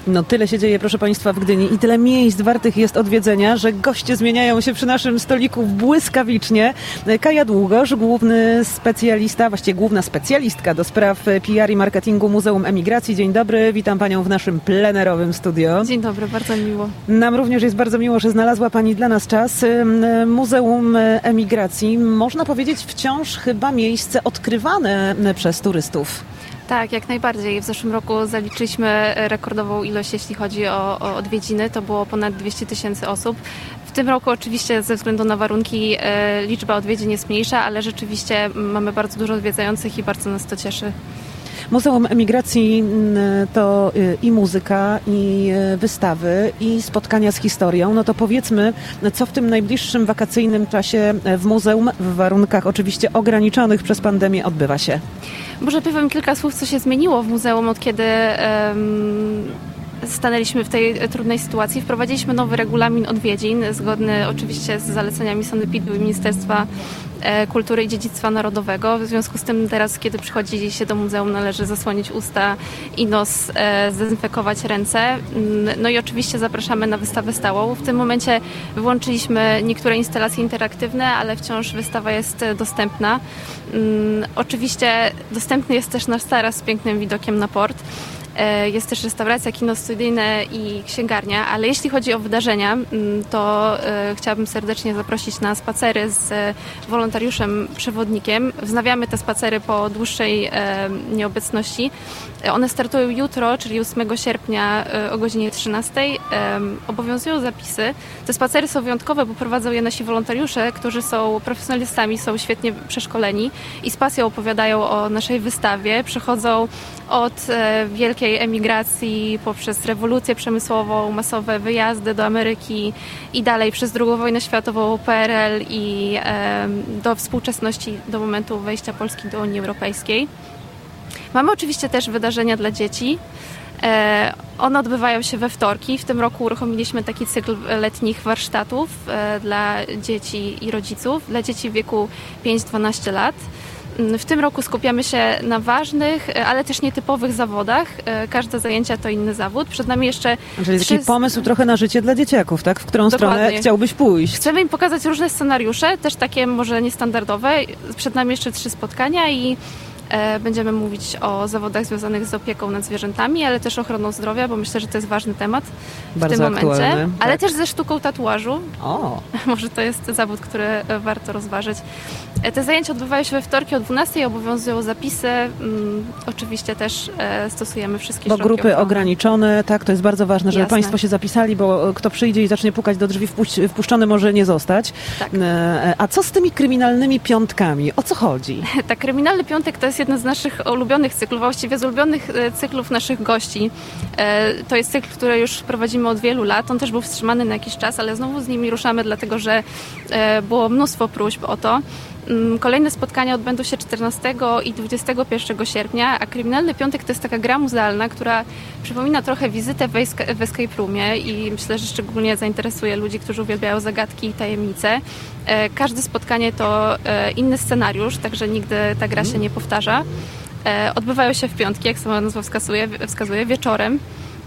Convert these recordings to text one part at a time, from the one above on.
No tyle się dzieje, proszę Państwa, w Gdyni i tyle miejsc wartych jest odwiedzenia, że goście zmieniają się przy naszym stoliku błyskawicznie. Kaja Długosz, główny specjalista, właściwie główna specjalistka do spraw PR i marketingu Muzeum Emigracji. Dzień dobry, witam Panią w naszym plenerowym studio. Dzień dobry, bardzo miło. Nam również jest bardzo miło, że znalazła Pani dla nas czas. Muzeum Emigracji, można powiedzieć, wciąż chyba miejsce odkrywane przez turystów. Tak, jak najbardziej. W zeszłym roku zaliczyliśmy rekordową ilość, jeśli chodzi o odwiedziny. To było ponad 200 000 osób. W tym roku oczywiście ze względu na warunki liczba odwiedzin jest mniejsza, ale rzeczywiście mamy bardzo dużo odwiedzających i bardzo nas to cieszy. Muzeum Emigracji to i muzyka, i wystawy, i spotkania z historią. No to powiedzmy, co w tym najbliższym wakacyjnym czasie w muzeum, w warunkach oczywiście ograniczonych przez pandemię, odbywa się? Może powiem kilka słów, co się zmieniło w muzeum, od kiedy stanęliśmy w tej trudnej sytuacji. Wprowadziliśmy nowy regulamin odwiedzin, zgodny oczywiście z zaleceniami Sanepidu i Ministerstwa Kultury i Dziedzictwa Narodowego. W związku z tym teraz, kiedy przychodzi się do muzeum, należy zasłonić usta i nos, zdezynfekować ręce. No i oczywiście zapraszamy na wystawę stałą. W tym momencie wyłączyliśmy niektóre instalacje interaktywne, ale wciąż wystawa jest dostępna. Oczywiście dostępny jest też nasz taras z pięknym widokiem na port. Jest też restauracja, kino studyjne i księgarnia, ale jeśli chodzi o wydarzenia, to chciałabym serdecznie zaprosić na spacery z wolontariuszem, przewodnikiem. Wznawiamy te spacery po dłuższej nieobecności. One startują jutro, czyli 8 sierpnia o godzinie 13. Obowiązują zapisy. Te spacery są wyjątkowe, bo prowadzą je nasi wolontariusze, którzy są profesjonalistami, są świetnie przeszkoleni i z pasją opowiadają o naszej wystawie. Przechodzą od wielkiej emigracji poprzez rewolucję przemysłową, masowe wyjazdy do Ameryki i dalej przez II wojnę światową, PRL i do współczesności, do momentu wejścia Polski do Unii Europejskiej. Mamy oczywiście też wydarzenia dla dzieci. One odbywają się we wtorki. W tym roku uruchomiliśmy taki cykl letnich warsztatów dla dzieci i rodziców, dla dzieci w wieku 5-12 lat. W tym roku skupiamy się na ważnych, ale też nietypowych zawodach. Każde zajęcia to inny zawód. Przed nami jeszcze... Czyli taki pomysł trochę na życie dla dzieciaków, tak? W którą Dokładnie. Stronę chciałbyś pójść? Chcemy im pokazać różne scenariusze, też takie może niestandardowe. Przed nami jeszcze 3 spotkania i będziemy mówić o zawodach związanych z opieką nad zwierzętami, ale też ochroną zdrowia, bo myślę, że to jest ważny temat w tym momencie. Ale też ze sztuką tatuażu. O. Może to jest zawód, który warto rozważyć. Te zajęcia odbywają się we wtorki o 12:00, obowiązują zapisy. Oczywiście też stosujemy wszystkie środki grupy ochrony. ograniczone, tak, to jest bardzo ważne, żeby Jasne. Państwo się zapisali, bo kto przyjdzie i zacznie pukać do drzwi, wpuszczony może nie zostać. Tak. A co z tymi kryminalnymi piątkami? O co chodzi? Tak, Kryminalny Piątek to jest jeden z naszych ulubionych cyklów, właściwie z ulubionych cyklów naszych gości. To jest cykl, który już prowadzimy od wielu lat. On też był wstrzymany na jakiś czas, ale znowu z nimi ruszamy, dlatego że było mnóstwo próśb o to. Kolejne spotkania odbędą się 14 i 21 sierpnia, a Kryminalny Piątek to jest taka gra muzealna, która przypomina trochę wizytę w escape roomie i myślę, że szczególnie zainteresuje ludzi, którzy uwielbiają zagadki i tajemnice. Każde spotkanie to inny scenariusz, także nigdy ta gra się nie powtarza. Odbywają się w piątki, jak sama nazwa wskazuje, wieczorem.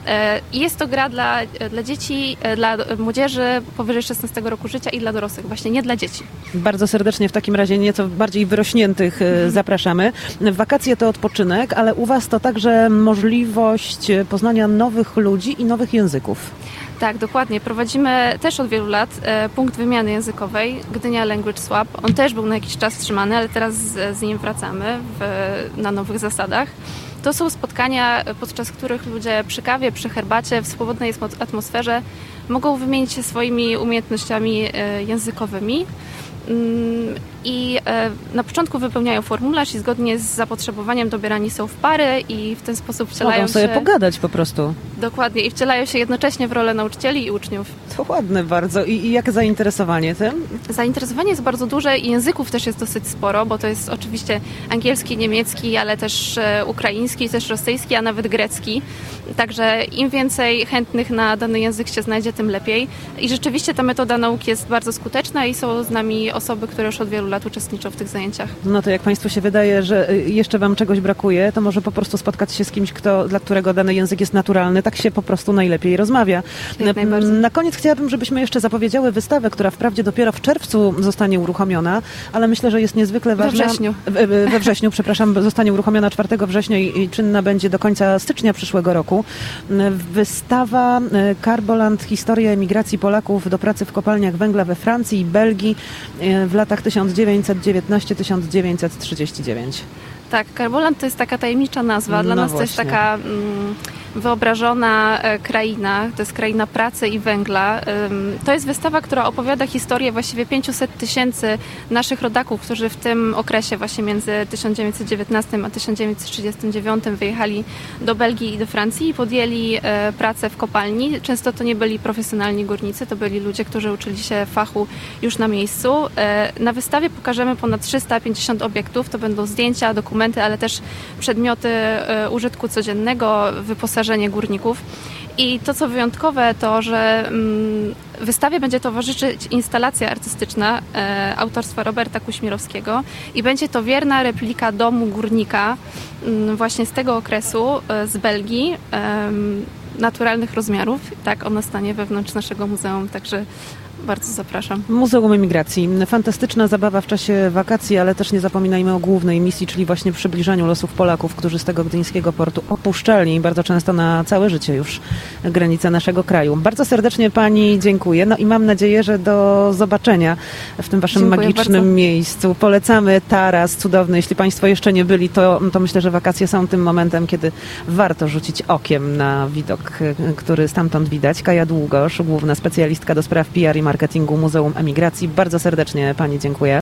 I jest to gra dla dzieci, dla młodzieży powyżej 16 roku życia i dla dorosłych, właśnie nie dla dzieci. Bardzo serdecznie w takim razie nieco bardziej wyrośniętych zapraszamy. Wakacje to odpoczynek, ale u Was to także możliwość poznania nowych ludzi i nowych języków. Tak, dokładnie. Prowadzimy też od wielu lat punkt wymiany językowej, Gdynia Language Swap. On też był na jakiś czas wstrzymany, ale teraz z nim wracamy na nowych zasadach. To są spotkania, podczas których ludzie przy kawie, przy herbacie, w swobodnej atmosferze mogą wymienić się swoimi umiejętnościami językowymi. I na początku wypełniają formularz i zgodnie z zapotrzebowaniem dobierani są w pary i w ten sposób wcielają Mogą sobie pogadać po prostu. Dokładnie. I wcielają się jednocześnie w rolę nauczycieli i uczniów. To ładne bardzo. I jakie zainteresowanie tym? Zainteresowanie jest bardzo duże i języków też jest dosyć sporo, bo to jest oczywiście angielski, niemiecki, ale też ukraiński, też rosyjski, a nawet grecki. Także im więcej chętnych na dany język się znajdzie, tym lepiej. I rzeczywiście ta metoda nauki jest bardzo skuteczna i są z nami osoby, które już od wielu wielu lat uczestniczą w tych zajęciach. No to jak Państwu się wydaje, że jeszcze Wam czegoś brakuje, to może po prostu spotkać się z kimś, dla którego dany język jest naturalny. Tak się po prostu najlepiej rozmawia. Na koniec chciałabym, żebyśmy jeszcze zapowiedziały wystawę, która wprawdzie dopiero w czerwcu zostanie uruchomiona, ale myślę, że jest niezwykle ważna. We wrześniu, przepraszam, zostanie uruchomiona 4 września i czynna będzie do końca stycznia przyszłego roku. Wystawa Karboland. Historia emigracji Polaków do pracy w kopalniach węgla we Francji i Belgii w latach 1919-1939. Tak, Karboland to jest taka tajemnicza nazwa. Dla nas to jest taka wyobrażona kraina. To jest kraina pracy i węgla. To jest wystawa, która opowiada historię właściwie 500 000 naszych rodaków, którzy w tym okresie właśnie między 1919 a 1939 wyjechali do Belgii i do Francji i podjęli pracę w kopalni. Często to nie byli profesjonalni górnicy, to byli ludzie, którzy uczyli się fachu już na miejscu. Na wystawie pokażemy ponad 350 obiektów. To będą zdjęcia, dokumenty, ale też przedmioty użytku codziennego, wyposażenie górników. I to, co wyjątkowe, to, że wystawie będzie towarzyszyć instalacja artystyczna autorstwa Roberta Kuśmirowskiego i będzie to wierna replika domu górnika właśnie z tego okresu, z Belgii, naturalnych rozmiarów. Tak, ona stanie wewnątrz naszego muzeum, także bardzo zapraszam. Muzeum Emigracji. Fantastyczna zabawa w czasie wakacji, ale też nie zapominajmy o głównej misji, czyli właśnie przybliżaniu losów Polaków, którzy z tego gdyńskiego portu opuszczali bardzo często na całe życie już granice naszego kraju. Bardzo serdecznie Pani dziękuję. No i mam nadzieję, że do zobaczenia w tym Waszym magicznym miejscu. Polecamy taras cudowny. Jeśli Państwo jeszcze nie byli, to myślę, że wakacje są tym momentem, kiedy warto rzucić okiem na widok, który stamtąd widać. Kaja Długosz, główna specjalistka do spraw PR i marketingu Muzeum Emigracji. Bardzo serdecznie Pani dziękuję.